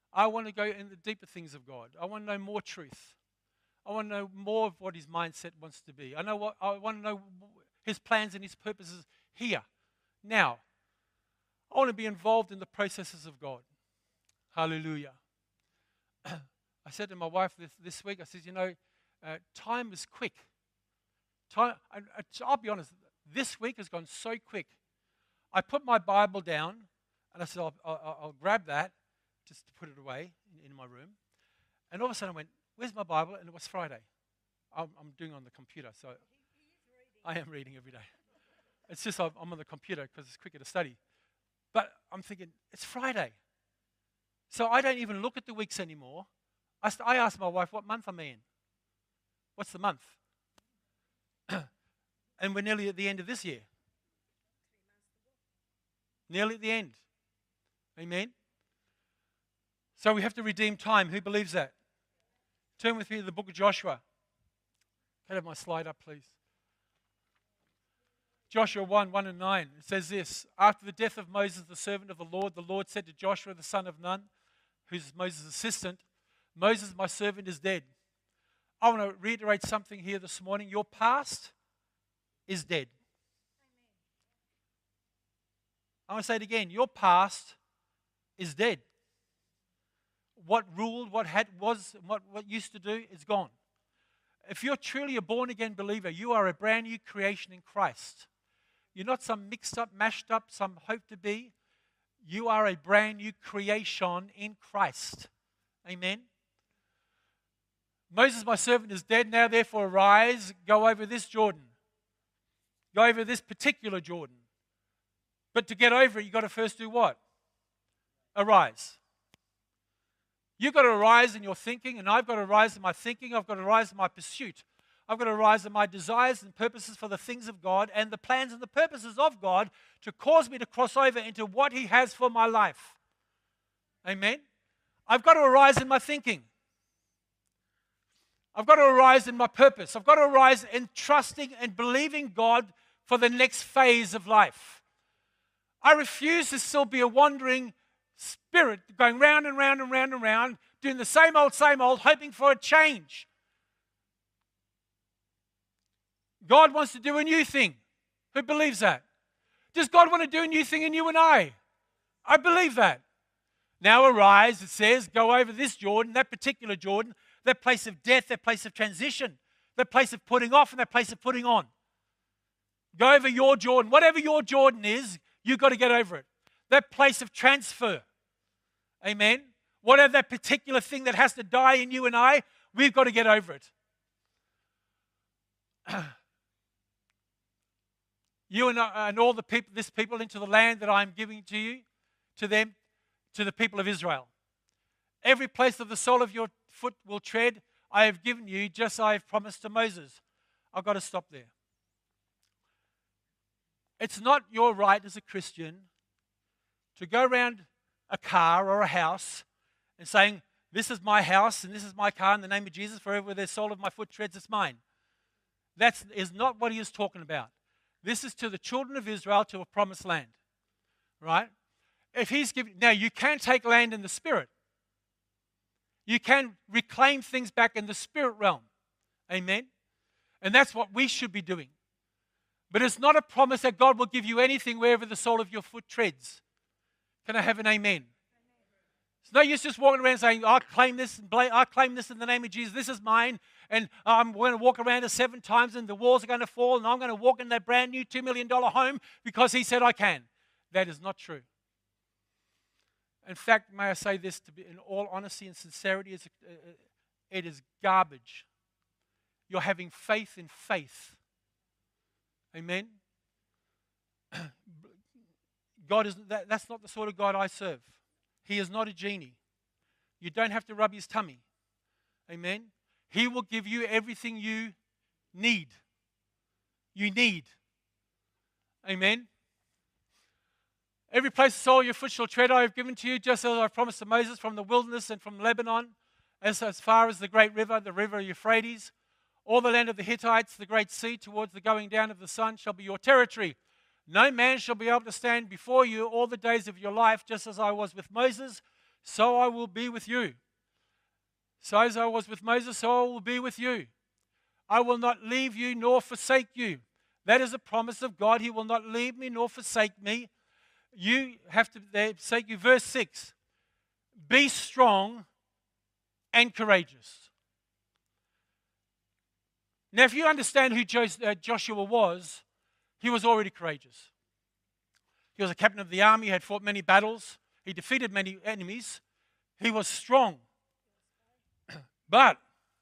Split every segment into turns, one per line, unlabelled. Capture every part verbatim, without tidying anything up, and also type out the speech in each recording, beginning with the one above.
I want to go in the deeper things of God. I want to know more truth. I want to know more of what his mindset wants to be. I know what I want to know his plans and his purposes here, now. I want to be involved in the processes of God. Hallelujah. I said to my wife this, this week, I said, you know, uh, time is quick. Time. I, I, I'll be honest, this week has gone so quick. I put my Bible down, and I said, I'll, I'll, I'll grab that, just to put it away in, in my room. And all of a sudden I went, where's my Bible? And it was Friday. I'm, I'm doing it on the computer, so I am reading every day. It's just I'm, I'm on the computer because it's quicker to study. But I'm thinking, it's Friday. So I don't even look at the weeks anymore. I, st- I asked my wife, what month am I in? What's the month? And we're nearly at the end of this year. Nearly at the end. Amen? So we have to redeem time. Who believes that? Turn with me to the book of Joshua. Can I have my slide up, please? Joshua one, one and nine. It says this. After the death of Moses, the servant of the Lord, the Lord said to Joshua, the son of Nun, who's Moses' assistant, Moses, my servant, is dead. I want to reiterate something here this morning. Your past is dead. I want to say it again. Your past is dead. What ruled, what had was, what, what used to do is gone. If you're truly a born-again believer, you are a brand new creation in Christ. You're not some mixed up, mashed up, some hope to be. You are a brand new creation in Christ. Amen. Moses, my servant, is dead. Now, therefore, arise, go over this Jordan. Go over this particular Jordan. But to get over it, you've got to first do what? Arise. You've got to arise in your thinking, and I've got to arise in my thinking. I've got to arise in my pursuit. I've got to arise in my desires and purposes for the things of God and the plans and the purposes of God to cause me to cross over into what He has for my life. Amen? I've got to arise in my thinking. I've got to arise in my purpose. I've got to arise in trusting and believing God for the next phase of life. I refuse to still be a wandering spirit going round and round and round and round, doing the same old, same old, hoping for a change. God wants to do a new thing. Who believes that? Does God want to do a new thing in you and I? I believe that. Now arise, it says, go over this Jordan, that particular Jordan, that place of death, that place of transition, that place of putting off and that place of putting on. Go over your Jordan. Whatever your Jordan is, you've got to get over it. That place of transfer. Amen. Whatever that particular thing that has to die in you and I, we've got to get over it. You and, I, and all the people, this people into the land that I am giving to you, to them, to the people of Israel. Every place of the sole of your foot will tread, I have given you, just as I have promised to Moses. I've got to stop there. It's not your right as a Christian to go around a car or a house and saying, this is my house and this is my car in the name of Jesus, forever the sole of my foot treads, it's mine. That is not what he is talking about. This is to the children of Israel, to a promised land. Right? If he's giving, now you can take land in the spirit. You can reclaim things back in the spirit realm. Amen? And that's what we should be doing. But it's not a promise that God will give you anything wherever the sole of your foot treads. Can I have an amen? It's no use just walking around saying, I claim this, and I claim this in the name of Jesus, this is mine, and I'm going to walk around it seven times and the walls are going to fall and I'm going to walk in that brand new two million dollars home because he said I can. That is not true. In fact, may I say this to be in all honesty and sincerity, it's, uh, it is garbage. You're having faith in faith. Amen? God is that, that's not the sort of God I serve. He is not a genie. You don't have to rub his tummy. Amen? He will give you everything you need. You need. Amen? Every place the sole of your foot shall tread I have given to you, just as I promised to Moses, from the wilderness and from Lebanon, as, as far as the great river, the river Euphrates. All the land of the Hittites, the great sea, towards the going down of the sun, shall be your territory. No man shall be able to stand before you all the days of your life, just as I was with Moses, so I will be with you. So as I was with Moses, so I will be with you. I will not leave you nor forsake you. That is a promise of God. He will not leave me nor forsake me. You have to forsake you. Verse six. Be strong and courageous. Now, if you understand who Joshua was, he was already courageous. He was a captain of the army, he had fought many battles, he defeated many enemies. He was strong. But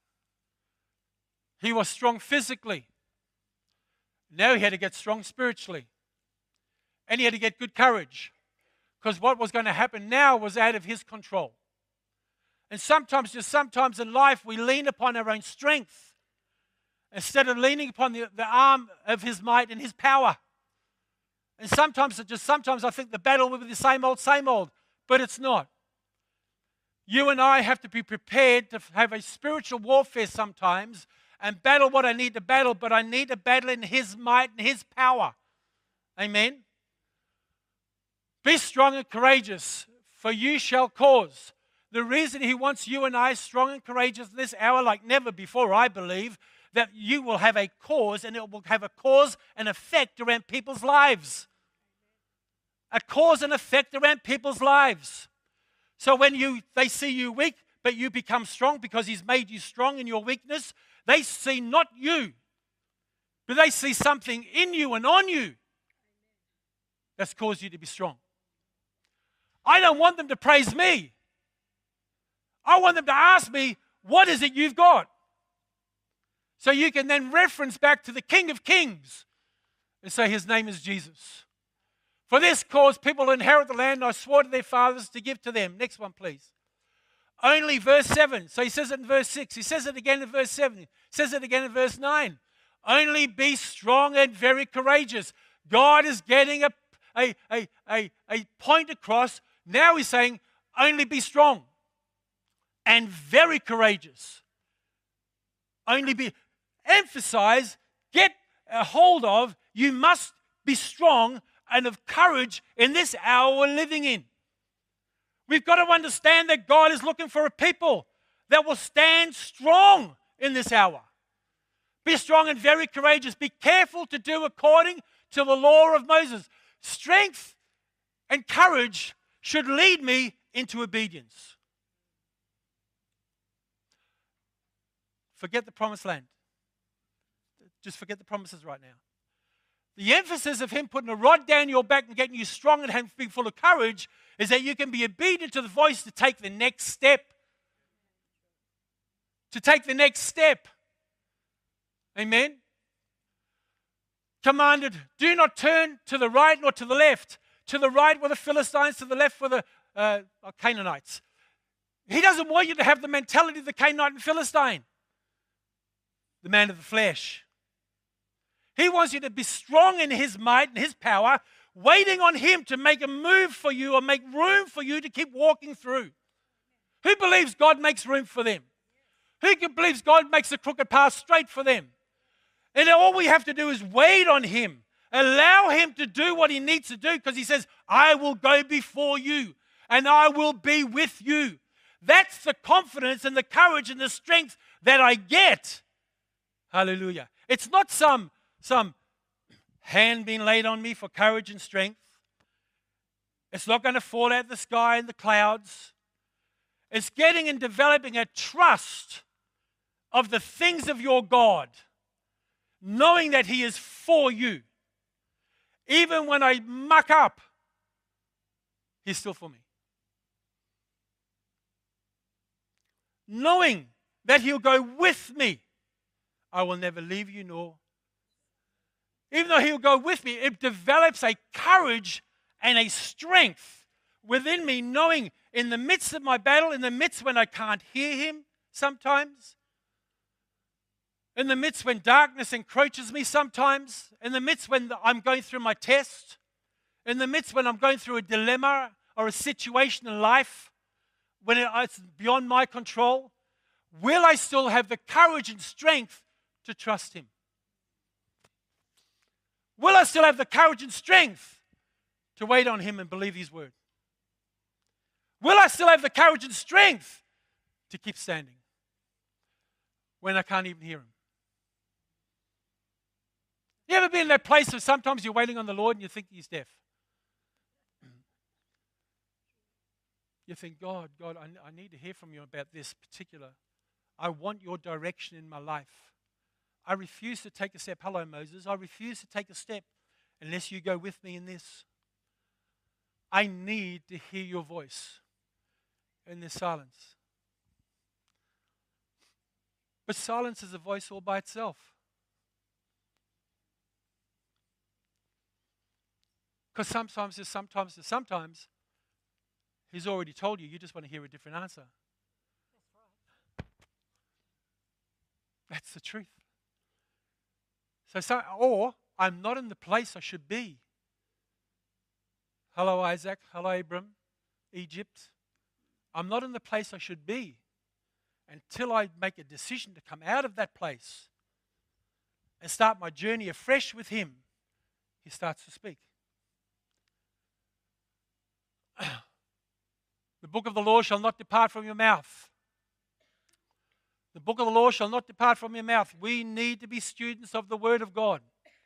he was strong physically. Now he had to get strong spiritually. And he had to get good courage. Because what was going to happen now was out of his control. And sometimes, just sometimes in life, we lean upon our own strength instead of leaning upon the, the arm of his might and his power. And sometimes, just sometimes I think the battle will be the same old, same old. But it's not. You and I have to be prepared to have a spiritual warfare sometimes and battle what I need to battle, but I need to battle in his might and his power. Amen? Be strong and courageous, for you shall cause. The reason he wants you and I strong and courageous in this hour like never before, I believe, that you will have a cause, and it will have a cause and effect around people's lives. A cause and effect around people's lives. So when you they see you weak, but you become strong because he's made you strong in your weakness, they see not you, but they see something in you and on you that's caused you to be strong. I don't want them to praise me. I want them to ask me, what is it you've got? So you can then reference back to the King of Kings and say his name is Jesus. For this cause people will inherit the land I swore to their fathers to give to them. Next one, please. Only verse seven. So he says it in verse six. He says it again in verse seven. He says it again in verse nine. Only be strong and very courageous. God is getting a, a, a, a, a point across. Now he's saying, only be strong and very courageous. Only be, emphasize, get a hold of, you must be strong and of courage in this hour we're living in. We've got to understand that God is looking for a people that will stand strong in this hour. Be strong and very courageous. Be careful to do according to the law of Moses. Strength and courage should lead me into obedience. Forget the promised land. Just forget the promises right now. The emphasis of him putting a rod down your back and getting you strong and being full of courage is that you can be obedient to the voice to take the next step. To take the next step. Amen? Commanded, do not turn to the right nor to the left. To the right were the Philistines, to the left were the uh, Canaanites. He doesn't want you to have the mentality of the Canaanite and Philistine. The man of the flesh. He wants you to be strong in his might and his power, waiting on him to make a move for you or make room for you to keep walking through. Who believes God makes room for them? Who believes God makes the crooked path straight for them? And all we have to do is wait on him. Allow him to do what he needs to do, because he says, I will go before you and I will be with you. That's the confidence and the courage and the strength that I get. Hallelujah. It's not some, some hand being laid on me for courage and strength. It's not going to fall out of the sky in the clouds. It's getting and developing a trust of the things of your God, knowing that he is for you. Even when I muck up, he's still for me. Knowing that he'll go with me. I will never leave you nor. Even though he'll go with me, it develops a courage and a strength within me, knowing in the midst of my battle, in the midst when I can't hear him sometimes, in the midst when darkness encroaches me sometimes, in the midst when I'm going through my test, in the midst when I'm going through a dilemma or a situation in life, when it's beyond my control, will I still have the courage and strength to trust him? Will I still have the courage and strength to wait on him and believe his word? Will I still have the courage and strength to keep standing when I can't even hear him? You ever been in that place where sometimes you're waiting on the Lord and you think he's deaf? You think, God, God, I, I need to hear from you about this particular. I want your direction in my life. I refuse to take a step. Hello, Moses. I refuse to take a step unless you go with me in this. I need to hear your voice in this silence. But silence is a voice all by itself. Because sometimes, there's sometimes, there's sometimes, he's already told you, you just want to hear a different answer. That's the truth. So, so, or I'm not in the place I should be. Hello, Isaac. Hello, Abram. Egypt. I'm not in the place I should be until I make a decision to come out of that place and start my journey afresh with him. He starts to speak. The book of the law shall not depart from your mouth. The book of the law shall not depart from your mouth. We need to be students of the Word of God.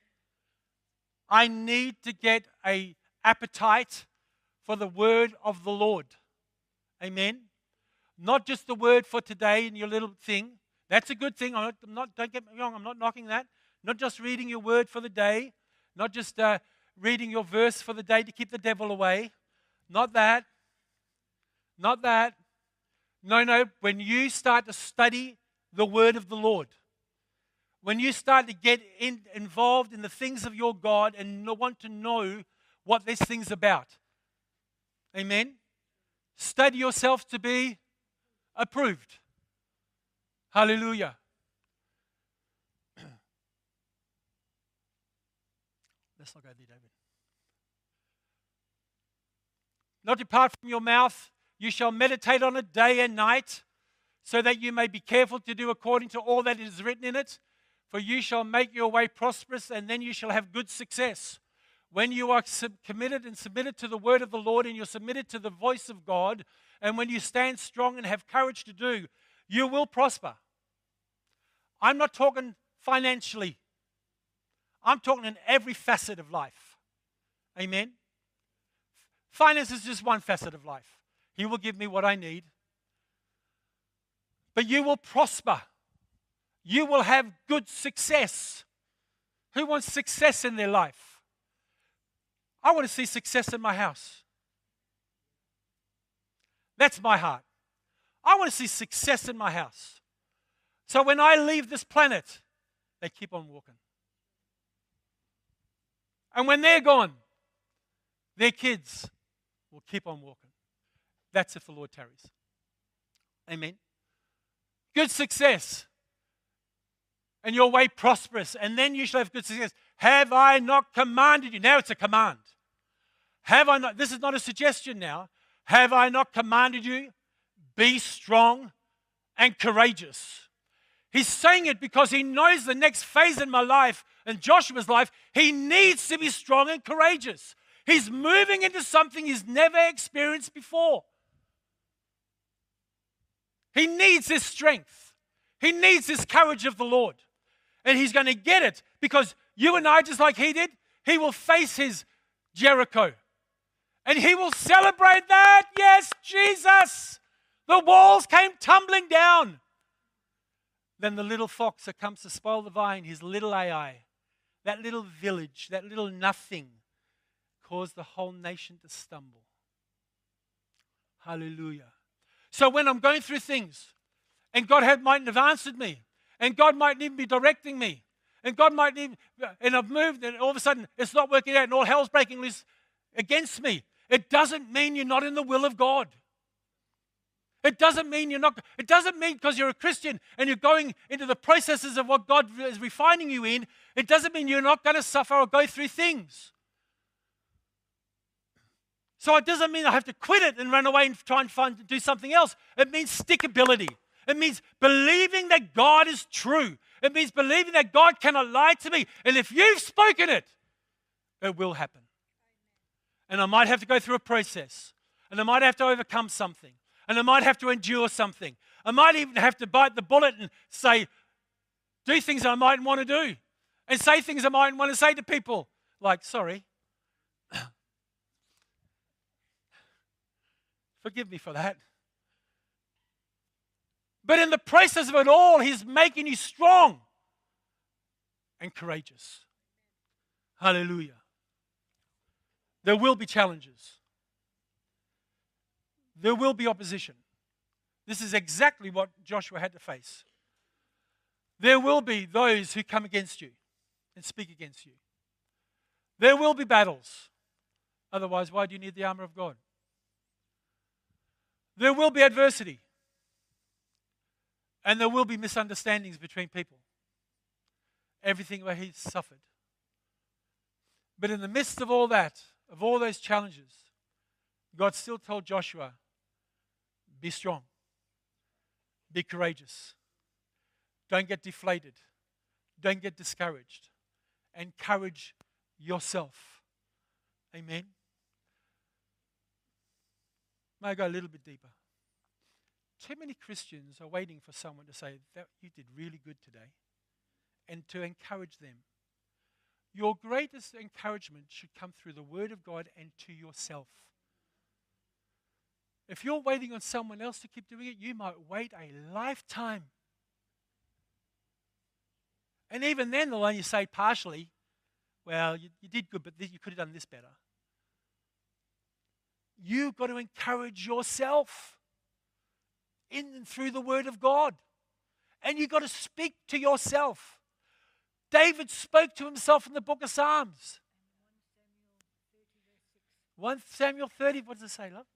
I need to get an appetite for the Word of the Lord. Amen. Not just the word for today in your little thing. That's a good thing. I'm not, I'm not, don't get me wrong, I'm not knocking that. Not just reading your word for the day. Not just uh, reading your verse for the day to keep the devil away. Not that. Not that. No, no. When you start to study the word of the Lord, when you start to get in, involved in the things of your God and want to know what this thing's about. Amen. Study yourself to be approved. Hallelujah. Let's not go there, David. Not depart from your mouth. You shall meditate on it day and night, so that you may be careful to do according to all that is written in it. For you shall make your way prosperous, and then you shall have good success. When you are sub- committed and submitted to the word of the Lord, and you're submitted to the voice of God, and when you stand strong and have courage to do, you will prosper. I'm not talking financially. I'm talking in every facet of life. Amen? Finance is just one facet of life. He will give me what I need. But you will prosper. You will have good success. Who wants success in their life? I want to see success in my house. That's my heart. I want to see success in my house. So when I leave this planet, they keep on walking. And when they're gone, their kids will keep on walking. That's if the Lord tarries. Amen. Good success. And your way prosperous. And then you shall have good success. Have I not commanded you? Now it's a command. Have I not, this is not a suggestion now. Have I not commanded you? Be strong and courageous. He's saying it because he knows the next phase in my life and Joshua's life, he needs to be strong and courageous. He's moving into something he's never experienced before. He needs this strength. He needs this courage of the Lord. And he's going to get it because you and I, just like he did, he will face his Jericho. And he will celebrate that. Yes, Jesus. The walls came tumbling down. Then the little fox that comes to spoil the vine, his little Ai, that little village, that little nothing, caused the whole nation to stumble. Hallelujah. So when I'm going through things, and God had, mightn't have answered me, and God mightn't even be directing me, and God might even, and I've moved, and all of a sudden it's not working out, and all hell's breaking loose against me. It doesn't mean you're not in the will of God. It doesn't mean you're not, it doesn't mean because you're a Christian and you're going into the processes of what God is refining you in, it doesn't mean you're not going to suffer or go through things. So it doesn't mean I have to quit it and run away and try and find, do something else. It means stickability. It means believing that God is true. It means believing that God cannot lie to me. And if you've spoken it, it will happen. And I might have to go through a process. And I might have to overcome something. And I might have to endure something. I might even have to bite the bullet and say, do things I mightn't want to do. And say things I mightn't want to say to people. Like, sorry. Forgive me for that. But in the process of it all, He's making you strong and courageous. Hallelujah. There will be challenges. There will be opposition. This is exactly what Joshua had to face. There will be those who come against you and speak against you. There will be battles. Otherwise, why do you need the armor of God? There will be adversity. And there will be misunderstandings between people. Everything where He suffered. But in the midst of all that, of all those challenges, God still told Joshua, be strong. Be courageous. Don't get deflated. Don't get discouraged. Encourage yourself. Amen. May I go a little bit deeper? Too many Christians are waiting for someone to say, that you did really good today, and to encourage them. Your greatest encouragement should come through the Word of God and to yourself. If you're waiting on someone else to keep doing it, you might wait a lifetime. And even then, they'll only say partially, well, you, you did good, but you could have done this better. You've got to encourage yourself in and through the Word of God. And you've got to speak to yourself. David spoke to himself in the book of Psalms. First Samuel thirty, what does it say, love?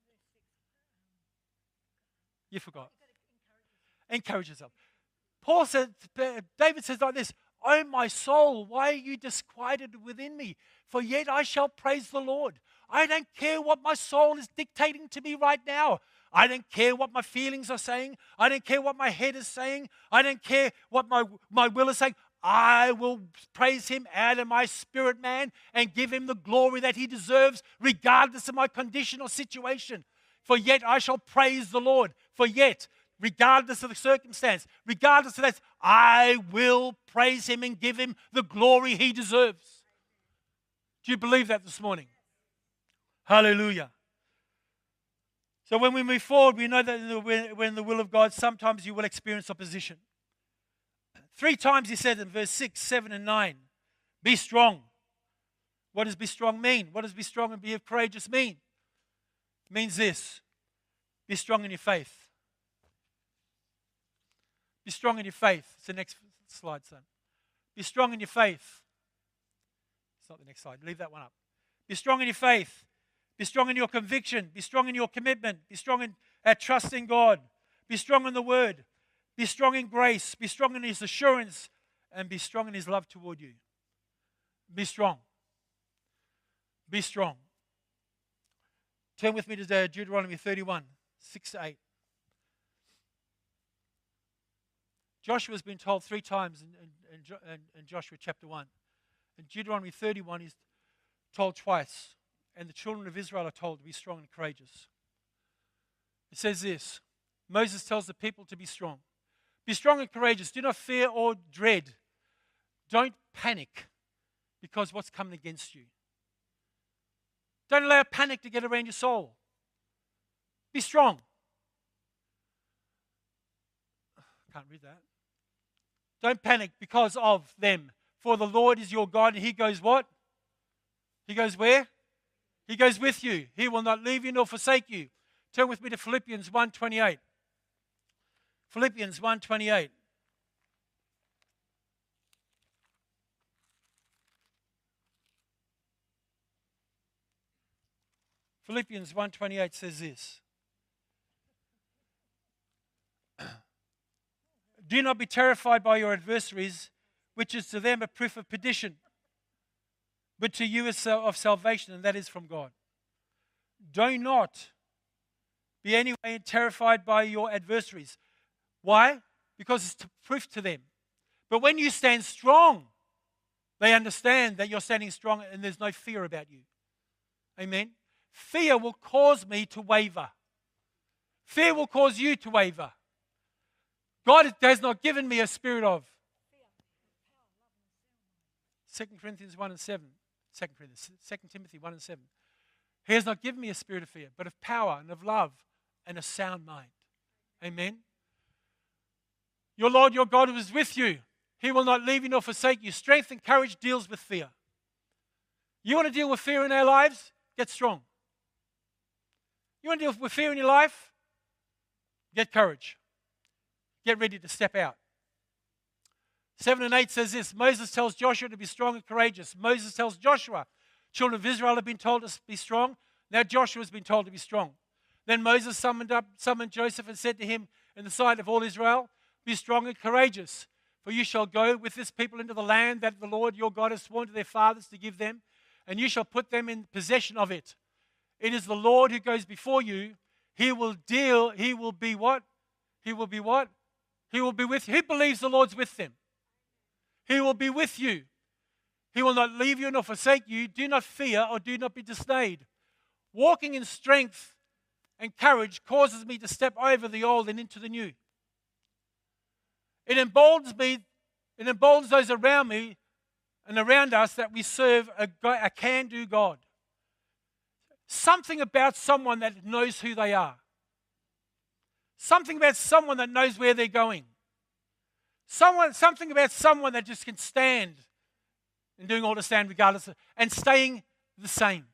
You forgot. Encourage yourself. Paul said, David says like this, "O my soul, why are you disquieted within me? For yet I shall praise the Lord. I don't care what my soul is dictating to me right now. I don't care what my feelings are saying. I don't care what my head is saying. I don't care what my, my will is saying. I will praise Him out of my spirit, man, and give Him the glory that He deserves, regardless of my condition or situation. For yet I shall praise the Lord. For yet, regardless of the circumstance, regardless of that, I will praise Him and give Him the glory He deserves." Do you believe that this morning? Hallelujah. So when we move forward, we know that in the, when in the will of God, sometimes you will experience opposition. Three times He said in verse six, seven, and nine, be strong. What does be strong mean? What does be strong and be courageous mean? It means this: be strong in your faith. Be strong in your faith. It's the next slide, son. Be strong in your faith. It's not the next slide. Leave that one up. Be strong in your faith. Be strong in your conviction. Be strong in your commitment. Be strong in our trust in God. Be strong in the Word. Be strong in grace. Be strong in His assurance. And be strong in His love toward you. Be strong. Be strong. Turn with me to Deuteronomy thirty-one, six to eight. Joshua's been told three times in, in, in, in Joshua chapter one. In Deuteronomy thirty-one, he's told twice. And the children of Israel are told to be strong and courageous. It says this: Moses tells the people to be strong. Be strong and courageous. Do not fear or dread. Don't panic because what's coming against you. Don't allow panic to get around your soul. Be strong. Can't read that. Don't panic because of them. For the Lord is your God, and He goes what? He goes where? He goes with you. He will not leave you nor forsake you. Turn with me to Philippians one twenty-eight. Philippians one twenty-eight. Philippians one twenty-eight says this: Do not be terrified by your adversaries, which is to them a proof of perdition, but to you is of salvation, and that is from God. Do not be anyway terrified by your adversaries. Why? Because it's proof to them. But when you stand strong, they understand that you're standing strong and there's no fear about you. Amen? fear will cause me to waver. Fear will cause you to waver. God has not given me a spirit of. Second Corinthians one and seven. Second Corinthians, Second Timothy one and seven. He has not given me a spirit of fear, but of power and of love and a sound mind. Amen. Your Lord, your God, who is with you, He will not leave you nor forsake you. Strength and courage deals with fear. You want to deal with fear in our lives? Get strong. You want to deal with fear in your life? Get courage. Get ready to step out. seven and eight says this. Moses tells Joshua to be strong and courageous. Moses tells Joshua, children of Israel have been told to be strong. Now Joshua has been told to be strong. Then Moses summoned up, summoned Joseph and said to him in the sight of all Israel, be strong and courageous, for you shall go with this people into the land that the Lord your God has sworn to their fathers to give them, and you shall put them in possession of it. It is the Lord who goes before you. He will deal, he will be what? He will be what? He will be with you. Who believes the Lord's with them? He will be with you. He will not leave you nor forsake you. Do not fear or do not be dismayed. Walking in strength and courage causes me to step over the old and into the new. It emboldens me, it emboldens those around me and around us that we serve a, a can-do God. Something about someone that knows who they are. Something about someone that knows where they're going. Someone, something about someone that just can stand and doing all to stand regardless of, and staying the same.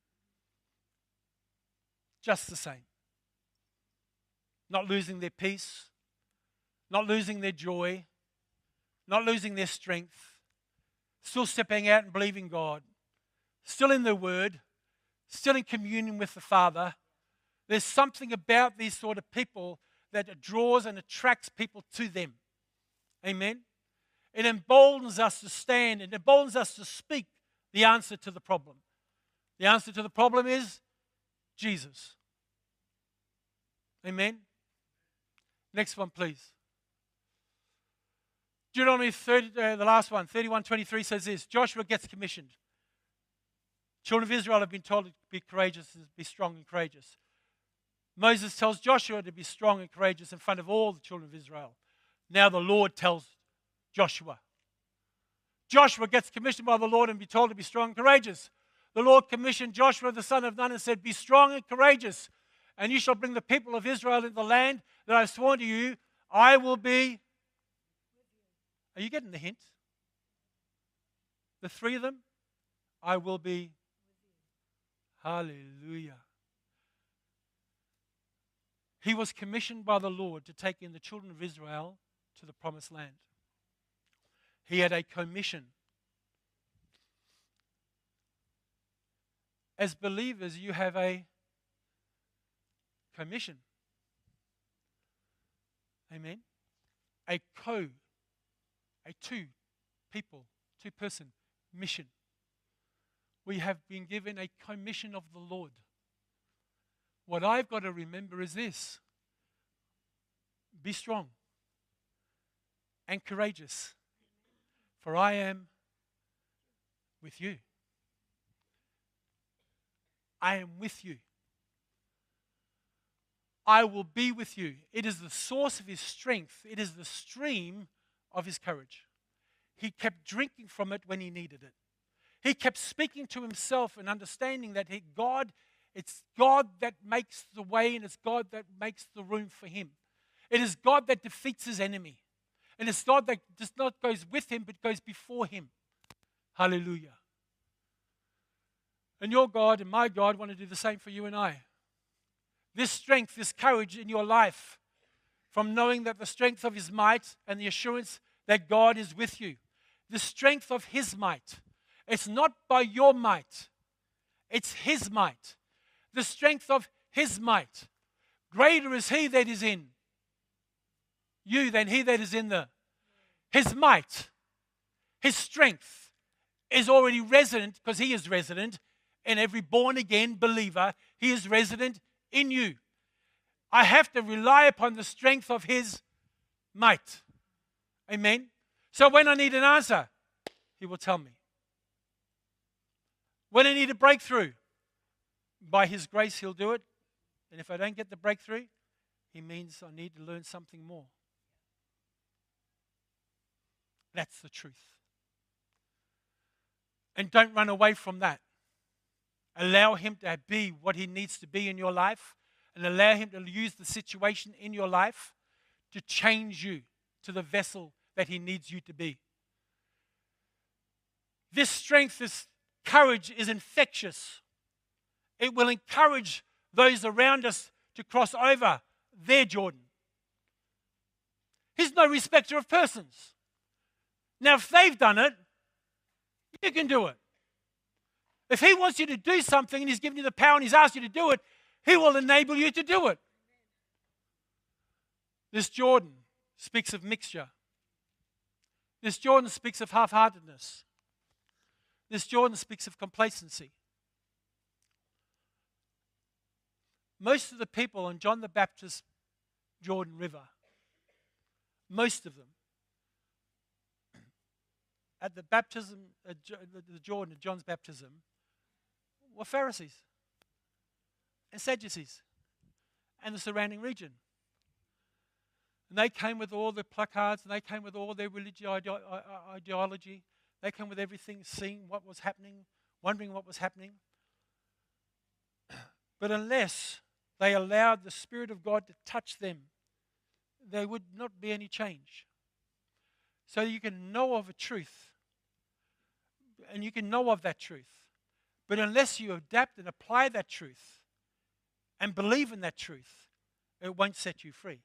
Just the same. Not losing their peace, not losing their joy, not losing their strength, still stepping out and believing God, still in the Word, still in communion with the Father. There's something about these sort of people that draws and attracts people to them. Amen? It emboldens us to stand. It emboldens us to speak the answer to the problem. The answer to the problem is Jesus. Amen? Next one, please. Deuteronomy thirty, uh, the last one, thirty-one twenty-three says this. Joshua gets commissioned. Children of Israel have been told to be courageous, and be strong and courageous. Moses tells Joshua to be strong and courageous in front of all the children of Israel. Now the Lord tells Joshua. Joshua gets commissioned by the Lord and be told to be strong and courageous. The Lord commissioned Joshua the son of Nun and said, be strong and courageous, and you shall bring the people of Israel into the land that I have sworn to you. I will be. Are you getting the hint? The three of them, I will be. Hallelujah. He was commissioned by the Lord to take in the children of Israel to the promised land. He had a commission. As believers, you have a commission. Amen. A co, a two people, two person mission. We have been given a commission of the Lord. What I've got to remember is this. Be strong and courageous, for I am with you. I am with you. I will be with you. It is the source of his strength. It is the stream of his courage. He kept drinking from it when he needed it. He kept speaking to himself and understanding that he, God, it's God that makes the way and it's God that makes the room for him. It is God that defeats his enemy. And it's God that just not goes with him but goes before him. Hallelujah. And your God and my God want to do the same for you and I. This strength, this courage in your life from knowing that the strength of his might and the assurance that God is with you. The strength of his might. It's not by your might. It's his might. The strength of his might. Greater is he that is in you than he that is in the. His might, his strength is already resident because he is resident in every born-again believer. He is resident in you. I have to rely upon the strength of his might. Amen. So when I need an answer, he will tell me. When I need a breakthrough, by His grace, He'll do it. And if I don't get the breakthrough, He means I need to learn something more. That's the truth. And don't run away from that. Allow Him to be what He needs to be in your life, and allow Him to use the situation in your life to change you to the vessel that He needs you to be. This strength, this courage is infectious. It will encourage those around us to cross over their Jordan. He's no respecter of persons. Now, if they've done it, you can do it. If He wants you to do something and He's given you the power and He's asked you to do it, He will enable you to do it. This Jordan speaks of mixture. This Jordan speaks of half-heartedness. This Jordan speaks of complacency. Most of the people on John the Baptist's Jordan River, most of them, at the baptism, uh, the Jordan, at John's baptism, were Pharisees and Sadducees and the surrounding region. And they came with all their placards, and they came with all their religious ideology. They came with everything, seeing what was happening, wondering what was happening. But unless they allowed the Spirit of God to touch them, there would not be any change. So you can know of a truth, and you can know of that truth. But unless you adapt and apply that truth and believe in that truth, it won't set you free.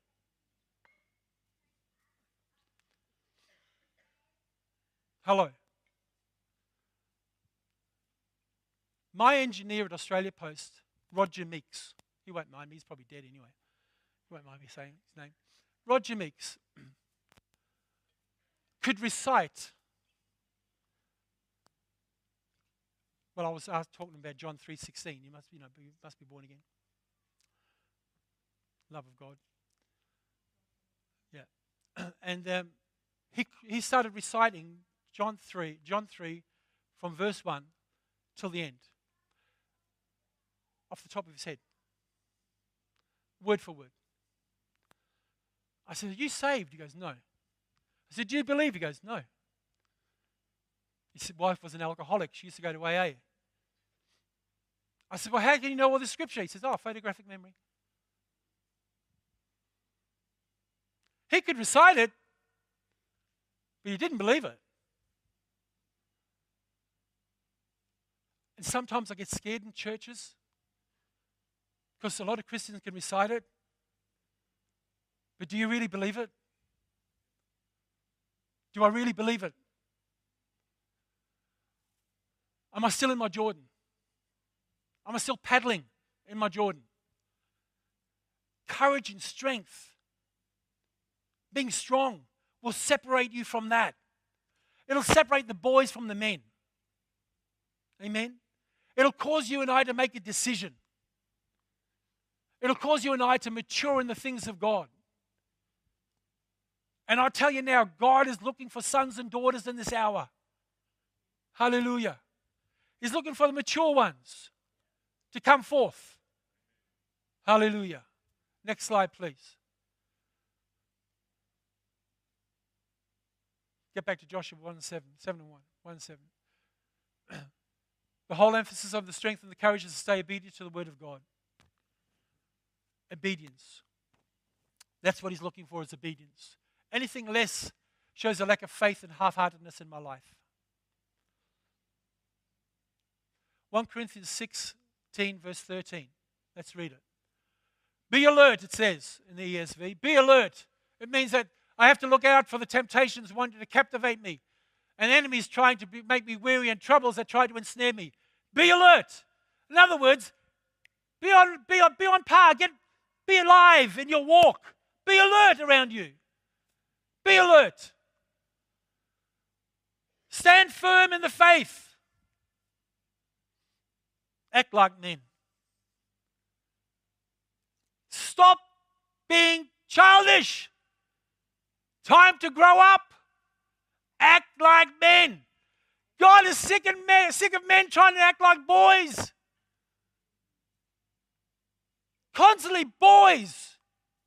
Hello. My engineer at Australia Post, Roger Meeks, he won't mind me, he's probably dead anyway. He won't mind me saying his name. Roger Meeks could recite, well, I was asked, talking about John three sixteen. You must, you know, you must be born again. Love of God. Yeah. And um, he he started reciting John three, John three, from verse one till the end, off the top of his head, word for word. I said, "Are you saved?" He goes, "No." I said, "Do you believe?" He goes, "No." His wife was an alcoholic. She used to go to A A. I said, "Well, how can you know all the scripture?" He says, "Oh, photographic memory." He could recite it, but he didn't believe it. And sometimes I get scared in churches because a lot of Christians can recite it, but do you really believe it? Do I really believe it? Am I still in my Jordan? Am I still paddling in my Jordan? Courage and strength, being strong, will separate you from that. It'll separate the boys from the men. Amen? It'll cause you and I to make a decision. It'll cause you and I to mature in the things of God. And I tell you now, God is looking for sons and daughters in this hour. Hallelujah. He's looking for the mature ones to come forth. Hallelujah. Next slide, please. Get back to Joshua one and seven, seven and one, one and seven. The whole emphasis of the strength and the courage is to stay obedient to the word of God. Obedience. That's what He's looking for, is obedience. Anything less shows a lack of faith and half-heartedness in my life. First Corinthians sixteen, verse thirteen. Let's read it. Be alert, it says in the E S V. Be alert. It means that I have to look out for the temptations wanting to captivate me, and enemies trying to be, make me weary, and troubles that try to ensnare me. Be alert. In other words, be on, be on, be on par. Get, be alive in your walk. Be alert around you. Be alert. Stand firm in the faith. Act like men. Stop being childish. Time to grow up. Act like men. God is sick of men, sick of men trying to act like boys. Constantly, boys.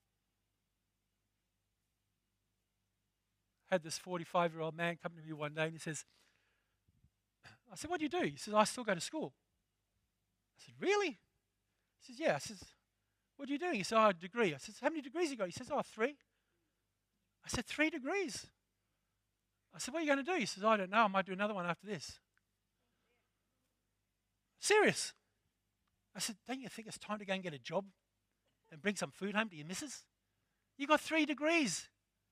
Had this forty-five-year-old man come to me one day and he says, I said, what do you do? He says, I still go to school. I said, really? He says, yeah. I says, what are you doing? He said, oh, a degree. I said, how many degrees you got? He says, oh, three. I said, three degrees? I said, what are you going to do? He says, I don't know. I might do another one after this. Serious. I said, don't you think it's time to go and get a job and bring some food home to your missus? You got three degrees.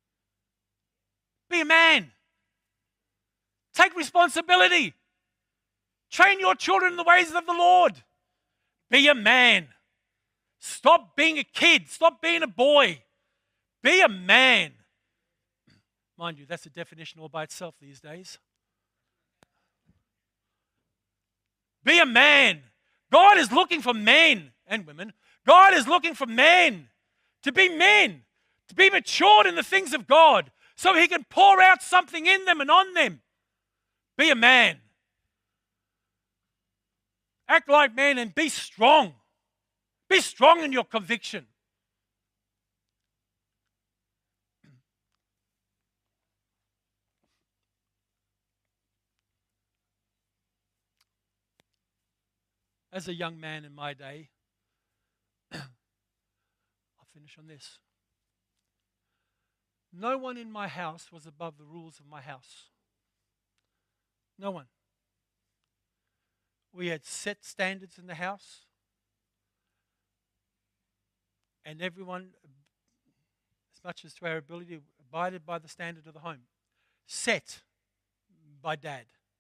Be a man. Take responsibility. Train your children in the ways of the Lord. Be a man. Stop being a kid. Stop being a boy. Be a man. Mind you, that's a definition all by itself these days. Be a man. God is looking for men and women. God is looking for men to be men, to be matured in the things of God so He can pour out something in them and on them. Be a man. Act like men and be strong. Be strong in your conviction. As a young man in my day, I'll finish on this. No one in my house was above the rules of my house. No one. We had set standards in the house, and everyone, as much as to our ability, abided by the standard of the home. Set by Dad.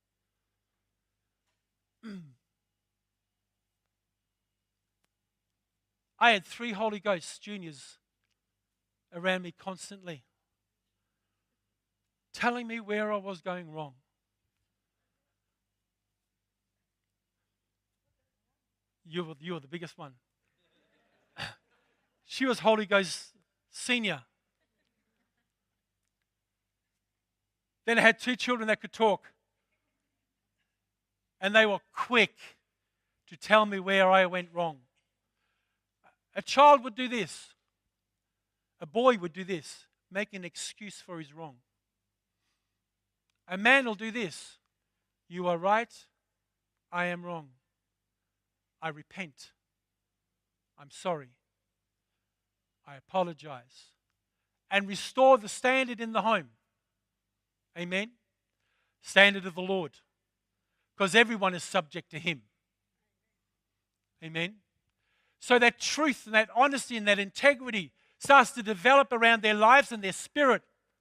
I had three Holy Ghost juniors around me constantly, telling me where I was going wrong. You were, you were the biggest one. She was Holy Ghost senior. Then I had two children that could talk. And they were quick to tell me where I went wrong. A child would do this. A boy would do this, make an excuse for his wrong. A man will do this. You are right, I am wrong. I repent. I'm sorry. I apologize. And restore the standard in the home. Amen? Standard of the Lord. Because everyone is subject to Him. Amen? So that truth and that honesty and that integrity starts to develop around their lives and their spirit.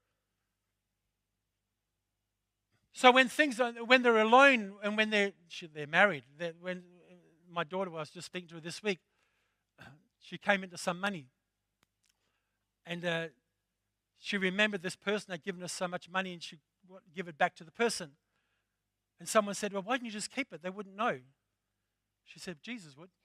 So when things are, when they're alone and when they're they're married, they're, when my daughter, I was just speaking to her this week, she came into some money, and uh, she remembered this person had given her so much money, and she wanted to give it back to the person. And someone said, "Well, why didn't you just keep it? They wouldn't know." She said, "Jesus would.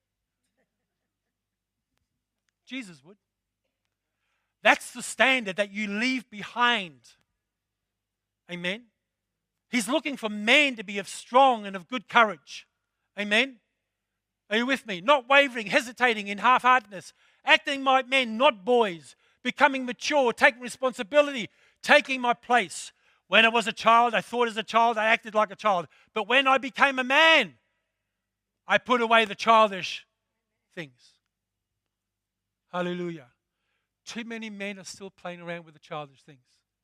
Jesus would." That's the standard that you leave behind. Amen. He's looking for men to be of strong and of good courage. Amen. Are you with me? Not wavering, hesitating in half-heartedness, acting like men, not boys, becoming mature, taking responsibility, taking my place. When I was a child, I thought as a child, I acted like a child. But when I became a man, I put away the childish things. Hallelujah. Too many men are still playing around with the childish things.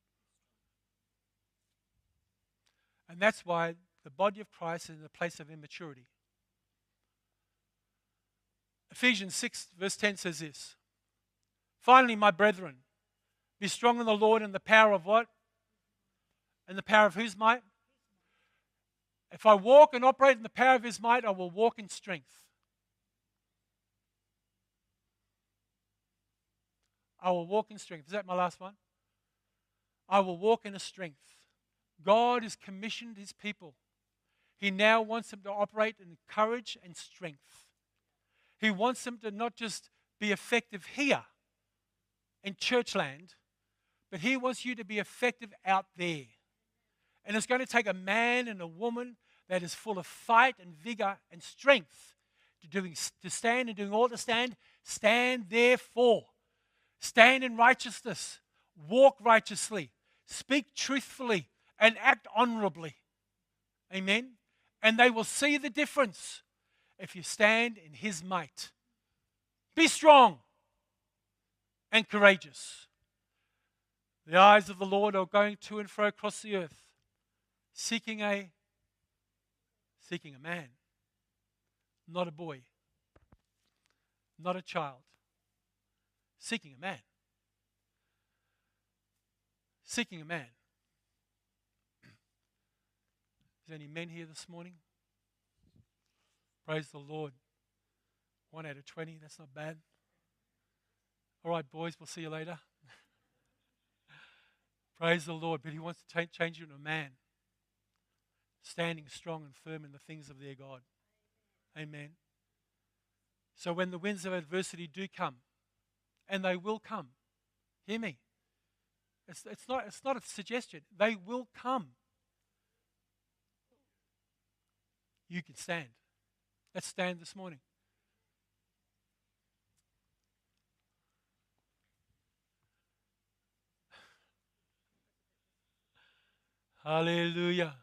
And that's why the body of Christ is in a place of immaturity. Ephesians six verse ten says this. Finally, my brethren, be strong in the Lord and the power of what? And the power of whose might? If I walk and operate in the power of His might, I will walk in strength. I will walk in strength. Is that my last one? I will walk in a strength. God has commissioned His people. He now wants them to operate in courage and strength. He wants them to not just be effective here in churchland, but He wants you to be effective out there. And it's going to take a man and a woman that is full of fight and vigor and strength doing, to stand and doing all to stand, stand therefore. Stand in righteousness, walk righteously, speak truthfully, and act honorably. Amen? And they will see the difference if you stand in His might. Be strong and courageous. The eyes of the Lord are going to and fro across the earth, seeking a, seeking a man, not a boy, not a child, seeking a man. Seeking a man. Is there any men here this morning? Praise the Lord. One out of twenty, that's not bad. All right, boys, we'll see you later. Praise the Lord. But He wants to t- change you into a man, standing strong and firm in the things of their God. Amen. So when the winds of adversity do come, and they will come, hear me. It's, it's, not, it's not a suggestion. They will come. You can stand. Let's stand this morning. Hallelujah.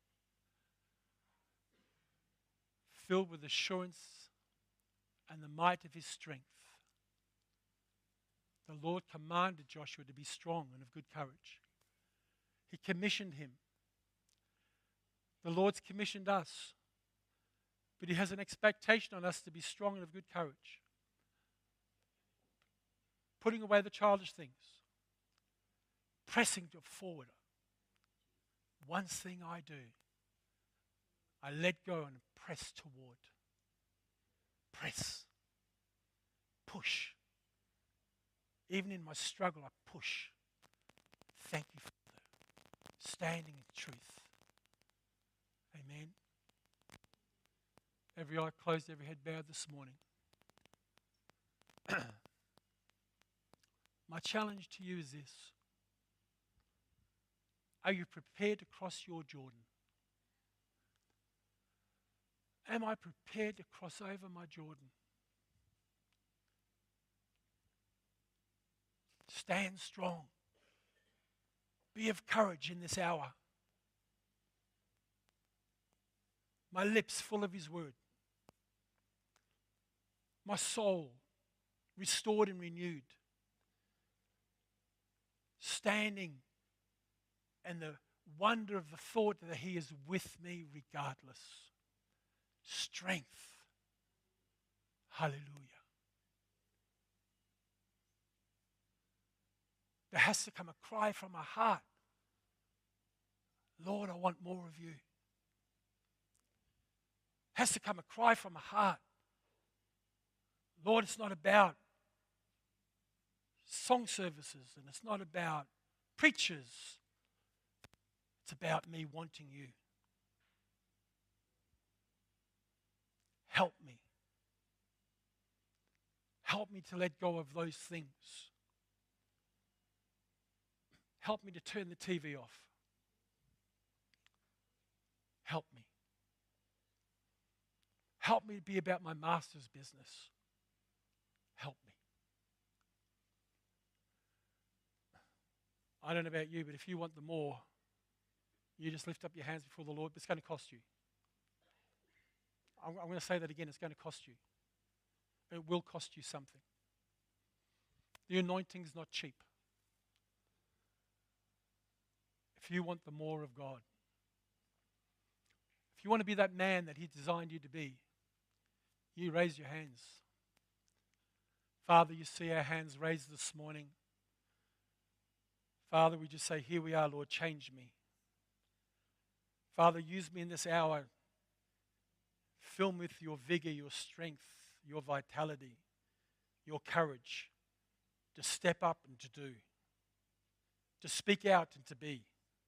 Filled with assurance and the might of His strength, the Lord commanded Joshua to be strong and of good courage. He commissioned him. The Lord's commissioned us. But He has an expectation on us to be strong and of good courage. Putting away the childish things. Pressing forward. One thing I do, I let go and press toward. Press. Push. Even in my struggle, I push. Thank you, Father. Standing in truth. Amen. Every eye closed, every head bowed this morning. My challenge to you is this. Are you prepared to cross your Jordan? Am I prepared to cross over my Jordan? Stand strong. Be of courage in this hour. My lips full of His word. My soul restored and renewed. Standing and the wonder of the thought that He is with me regardless. Strength. Hallelujah. There has to come a cry from our heart. Lord, I want more of you. Has to come a cry from a heart. Lord, it's not about song services and it's not about preachers. It's about me wanting you. Help me. Help me to let go of those things. Help me to turn the T V off. Help me. Help me to be about my Master's business. Help me. I don't know about you, but if you want the more, you just lift up your hands before the Lord. It's going to cost you. I'm, I'm going to say that again. It's going to cost you. It will cost you something. The anointing is not cheap. If you want the more of God, if you want to be that man that He designed you to be, you raise your hands. Father, you see our hands raised this morning. Father, we just say, here we are, Lord, change me. Father, use me in this hour. Fill me with your vigor, your strength, your vitality, your courage to step up and to do, to speak out and to be,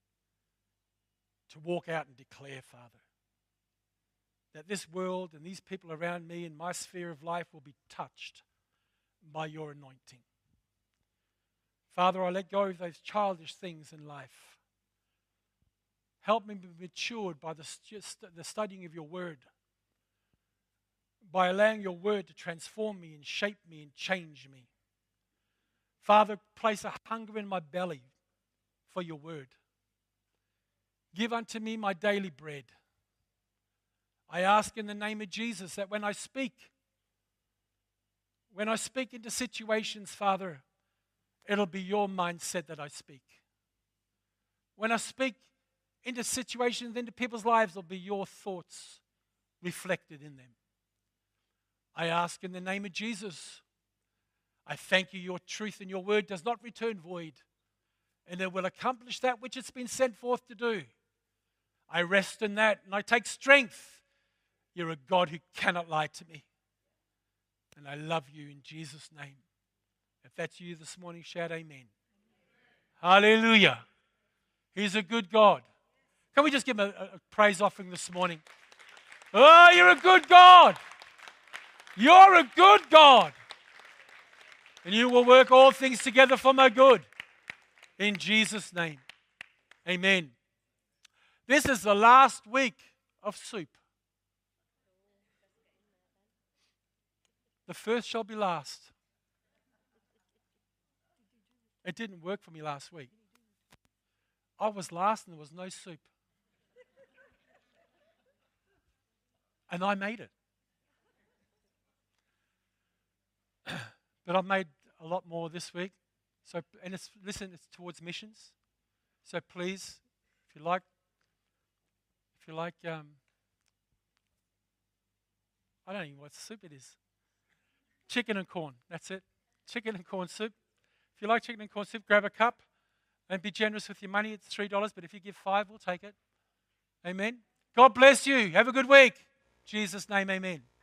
to walk out and declare, Father, that this world and these people around me in my sphere of life will be touched by your anointing. Father, I let go of those childish things in life. Help me be matured by the, st- the studying of your word, by allowing your word to transform me and shape me and change me. Father, place a hunger in my belly for your word. Give unto me my daily bread. I ask in the name of Jesus that when I speak, when I speak into situations, Father, it'll be your mindset that I speak. When I speak into situations, into people's lives, it'll be your thoughts reflected in them. I ask in the name of Jesus. I thank you, your truth and your word does not return void, and it will accomplish that which it's been sent forth to do. I rest in that, and I take strength. You're a God who cannot lie to me. And I love you in Jesus' name. If that's you this morning, shout amen. Amen. Hallelujah. He's a good God. Can we just give him a, a praise offering this morning? Oh, you're a good God. You're a good God. And you will work all things together for my good. In Jesus' name. Amen. This is the last week of soup. The first shall be last. It didn't work for me last week. I was last and there was no soup. And I made it. But I've made a lot more this week. So, and it's, listen, it's towards missions. So please, if you like, if you like, um, I don't even know what soup it is. Chicken and corn, that's it. Chicken and corn soup. If you like chicken and corn soup, grab a cup and be generous with your money. It's three dollars, but if you give five, we'll take it. Amen. God bless you. Have a good week. In Jesus' name, amen.